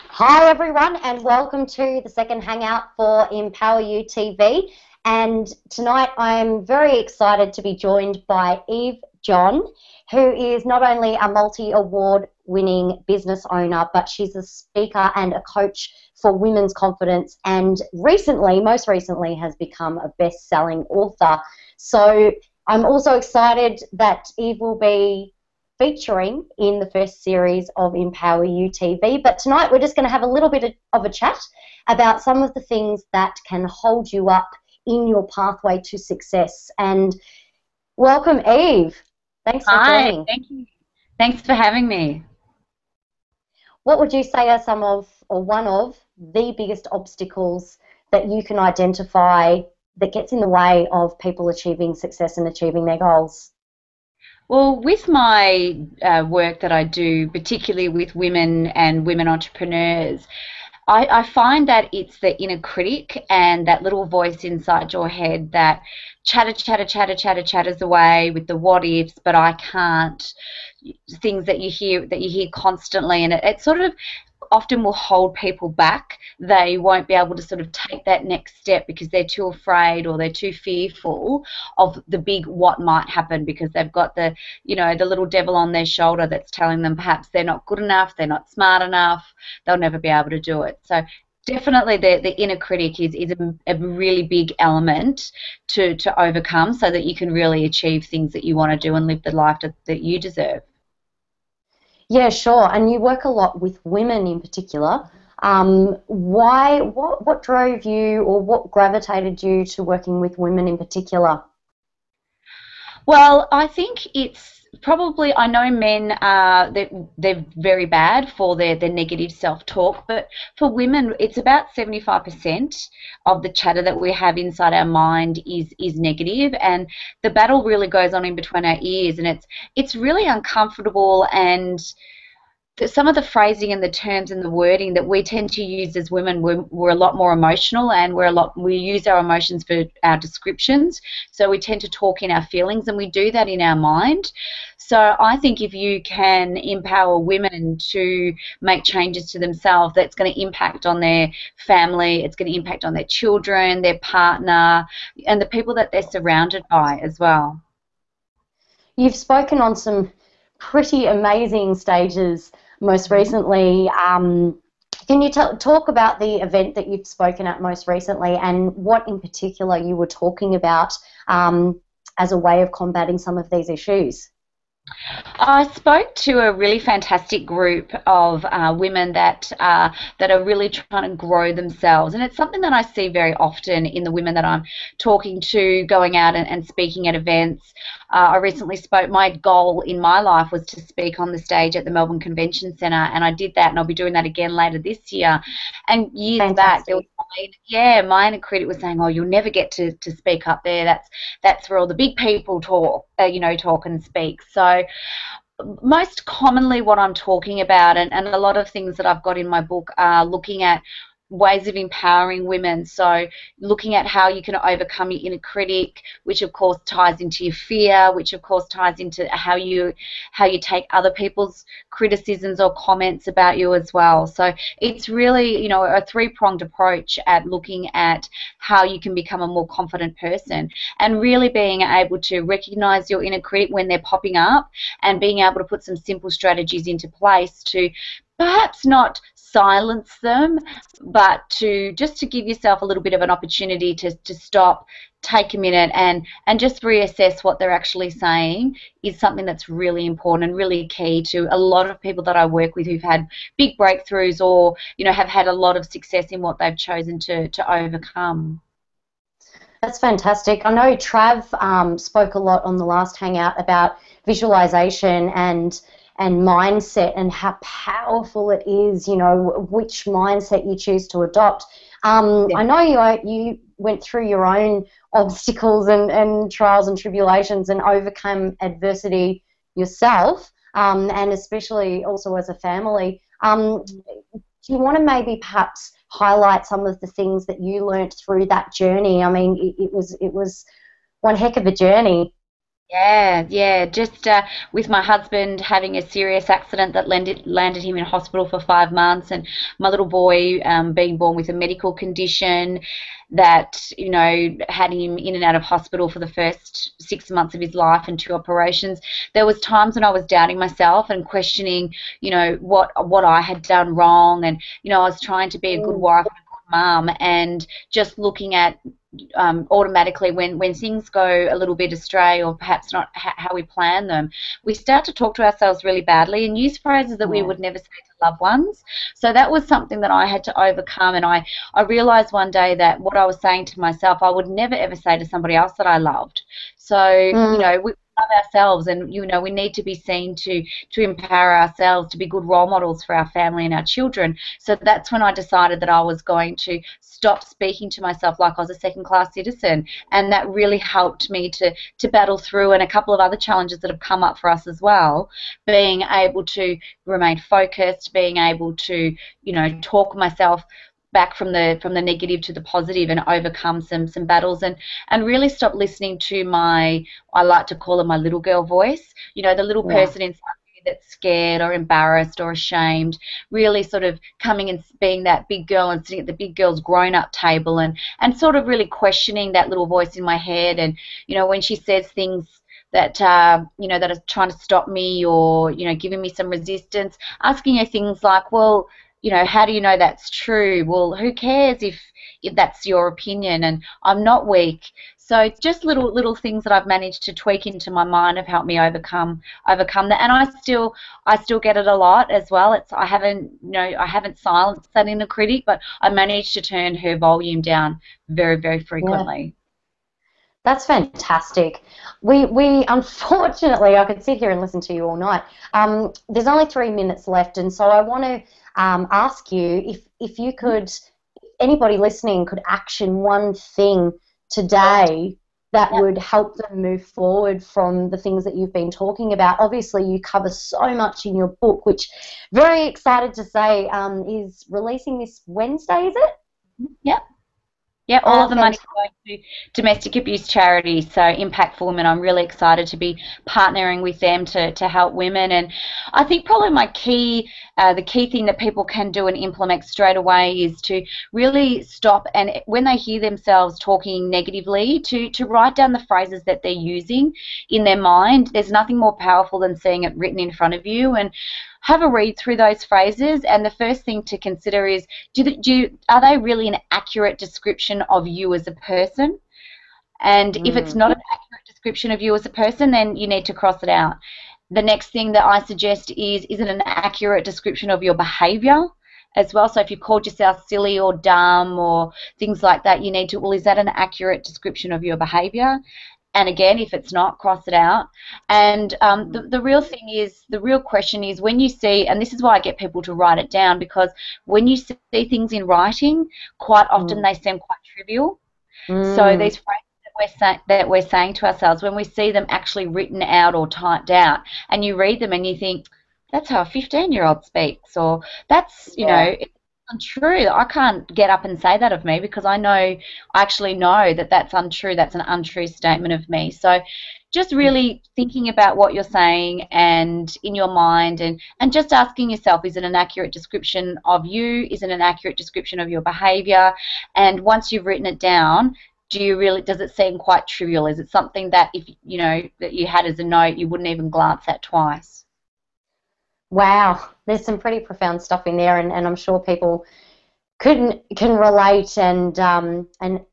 Hi everyone and welcome to the second hangout for Empower You TV. And tonight I'm very excited to be joined by Eve John, who is not only a multi-award winning business owner, but she's a speaker and a coach for women's confidence, and most recently has become a best-selling author. So I'm also excited that Eve will be featuring in the first series of Empower You TV. But tonight we're just going to have a little bit of a chat about some of the things that can hold you up in your pathway to success. And welcome, Eve. Thanks for Hi, joining. thank you. Thanks for having me. What would you say are some of, or one of, the biggest obstacles that you can identify that gets in the way of people achieving success and achieving their goals? Well, with my work that I do, particularly with women and women entrepreneurs, I find that it's the inner critic and that little voice inside your head that chatters away with the what ifs, but I can't, things that you hear constantly, and it sort of often will hold people back. They won't be able to sort of take that next step because they're too afraid or they're too fearful of the big what might happen, because they've got the little devil on their shoulder that's telling them perhaps they're not good enough, they're not smart enough, they'll never be able to do it. So definitely the inner critic is a really big element to overcome, so that you can really achieve things that you want to do and live the life that you deserve. Yeah, sure. And you work a lot with women in particular. What drove you, or what gravitated you to working with women in particular? Well, I think it's probably, I know men are, they're very bad for their negative self-talk, but for women, it's about 75% of the chatter that we have inside our mind is negative, and the battle really goes on in between our ears, and it's really uncomfortable. And some of the phrasing and the terms and the wording that we tend to use as women, we're a lot more emotional, and we use our emotions for our descriptions, so we tend to talk in our feelings, and we do that in our mind. So I think if you can empower women to make changes to themselves, that's going to impact on their family, it's going to impact on their children, their partner, and the people that they're surrounded by as well. You've spoken on some pretty amazing stages most recently. Can you talk about the event that you've spoken at most recently, and what in particular you were talking about as a way of combating some of these issues? I spoke to a really fantastic group of women that are really trying to grow themselves, and it's something that I see very often in the women that I'm talking to, going out and speaking at events. I recently spoke. My goal in my life was to speak on the stage at the Melbourne Convention Centre, and I did that, and I'll be doing that again later this year. And years back, there was Fantastic. my inner critic was saying, "Oh, you'll never get to speak up there. That's where all the big people talk, talk and speak." So most commonly what I'm talking about, and a lot of things that I've got in my book, are looking at ways of empowering women. So looking at how you can overcome your inner critic, which of course ties into your fear, which of course ties into how you take other people's criticisms or comments about you as well. So it's really, a three-pronged approach at looking at how you can become a more confident person, and really being able to recognize your inner critic when they're popping up, and being able to put some simple strategies into place to perhaps not silence them, but to give yourself a little bit of an opportunity to stop, take a minute, and just reassess what they're actually saying, is something that's really important and really key to a lot of people that I work with who've had big breakthroughs, or have had a lot of success in what they've chosen to overcome. That's fantastic. I know Trav spoke a lot on the last hangout about visualization and mindset, and how powerful it is, which mindset you choose to adopt. I know you went through your own obstacles and trials and tribulations and overcome adversity yourself, and especially also as a family. Do you want to maybe perhaps highlight some of the things that you learnt through that journey? I mean, it was one heck of a journey. Yeah. Just with my husband having a serious accident that landed him in hospital for 5 months, and my little boy being born with a medical condition that, had him in and out of hospital for the first 6 months of his life and 2 operations. There was times when I was doubting myself and questioning, what I had done wrong, and I was trying to be a good Mm. wife and a good mum, and just looking at automatically when things go a little bit astray, or perhaps not how we plan them, we start to talk to ourselves really badly and use phrases that we Yeah. would never say to loved ones. So that was something that I had to overcome, and I realized one day that what I was saying to myself, I would never ever say to somebody else that I loved. So, Mm. we love ourselves, and we need to be seen to empower ourselves to be good role models for our family and our children. So that's when I decided that I was going to stop speaking to myself like I was a second-class citizen, and that really helped me to battle through, and a couple of other challenges that have come up for us as well, being able to remain focused, being able to talk myself back from the negative to the positive, and overcome some battles, and really stop listening to my, I like to call it, my little girl voice, the little Yeah. person inside you that's scared or embarrassed or ashamed, really sort of coming and being that big girl and sitting at the big girl's grown-up table, and sort of really questioning that little voice in my head. And when she says things that that are trying to stop me, or giving me some resistance, asking her things like, well, how do you know that's true? Well, who cares if that's your opinion? And I'm not weak. So just little things that I've managed to tweak into my mind have helped me overcome that. And I still get it a lot as well. I haven't silenced that inner critic, but I managed to turn her volume down very, very Yeah. frequently. That's fantastic. We unfortunately, I could sit here and listen to you all night. There's only 3 minutes left, and so I want to ask you if you could, anybody listening could action one thing today that Yep. would help them move forward from the things that you've been talking about. Obviously, you cover so much in your book, which very excited to say is releasing this Wednesday, is it? Yep. Yeah, all Oh, of the money fantastic. going to domestic abuse charities, so Impact for Women. I'm really excited to be partnering with them to help women. And I think probably the key thing that people can do and implement straight away is to really stop, and when they hear themselves talking negatively, to write down the phrases that they're using in their mind. There's nothing more powerful than seeing it written in front of you, and have a read through those phrases. And the first thing to consider is, are they really an accurate description of you as a person? And if it's Mm. not an accurate description of you as a person, then you need to cross it out. The next thing that I suggest is it an accurate description of your behavior as well? So if you called yourself silly or dumb or things like that, you need to, well, is that an accurate description of your behavior? And again, if it's not, cross it out. And the real question is, when you see, and this is why I get people to write it down, because when you see things in writing, quite often Mm. they seem quite trivial. So Mm. these phrases that we're saying to ourselves, when we see them actually written out or typed out, and you read them and you think, that's how a 15-year-old speaks, or that's, Yeah. it's untrue. I can't get up and say that of me, because I actually know that that's untrue. That's an untrue statement of me. So just really thinking about what you're saying and in your mind, and just asking yourself, is it an accurate description of you? Is it an accurate description of your behavior? And once you've written it down, does it seem quite trivial? Is it something that, if that you had as a note, you wouldn't even glance at twice? Wow, there's some pretty profound stuff in there, and I'm sure people can relate and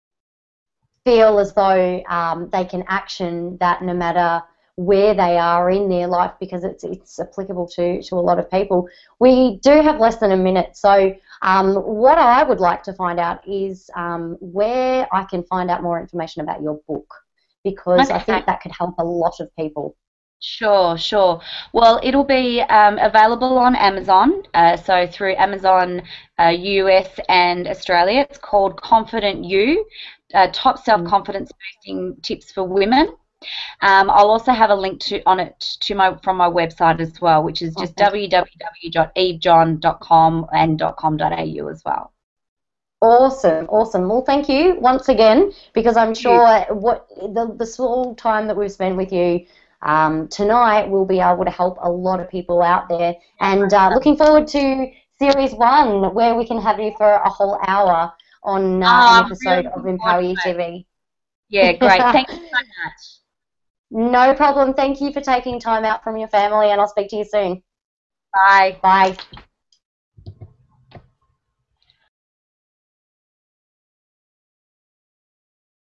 feel as though they can action that no matter where they are in their life, because it's applicable to a lot of people. We do have less than a minute, so what I would like to find out is where I can find out more information about your book, because I Okay. think that could help a lot of people. Sure, sure. Well, it'll be available on Amazon, so through Amazon US and Australia. It's called Confident You, Top Mm. Self-Confidence Boosting Tips for Women. I'll also have a link to my from my website as well, which is Oh, just fantastic. www.evejohn.com and .com.au as well. Awesome, awesome. Well, thank you once again, because I'm sure what the small time that we've spent with you tonight will be able to help a lot of people out there. And looking forward to Series 1, where we can have you for a whole hour on an episode of Empower You TV. Yeah, great. Thank you so much. No problem. Thank you for taking time out from your family, and I'll speak to you soon. Bye. Bye.